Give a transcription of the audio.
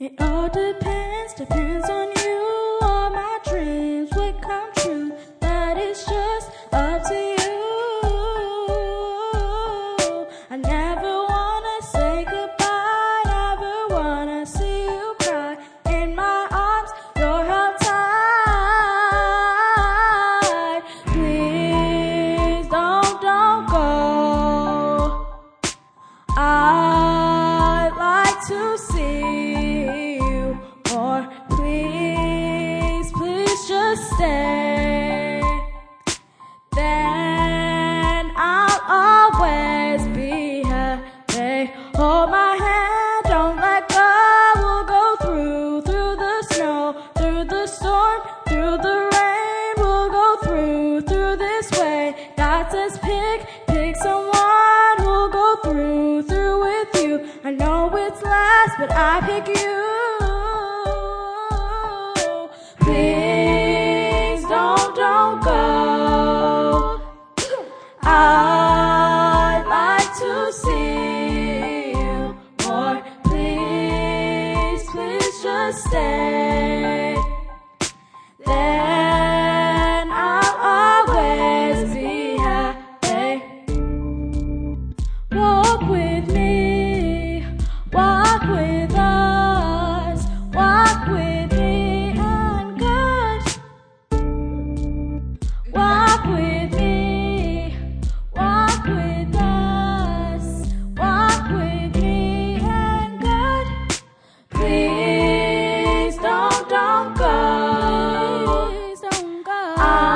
It all depends on you. All my dreams would come true, but it's just up to you. I never wanna say goodbye, never wanna see you cry. In my arms, you're held tight. Please don't go. I'd like to see you more. Please just stay. Then I'll always be happy. Hold my hand, don't let go. We'll go through the snow, through the storm, through the rain. We'll go through this way. God says pick someone who'll go through with you. I know it's last, but I pick you. Please don't go. I'd like to see you more. Please just stay. Then I'll always be happy. Walk with me, walk with us, walk with me and God. Walk with me, walk with us, walk with me and God. Please don't go. Please don't go.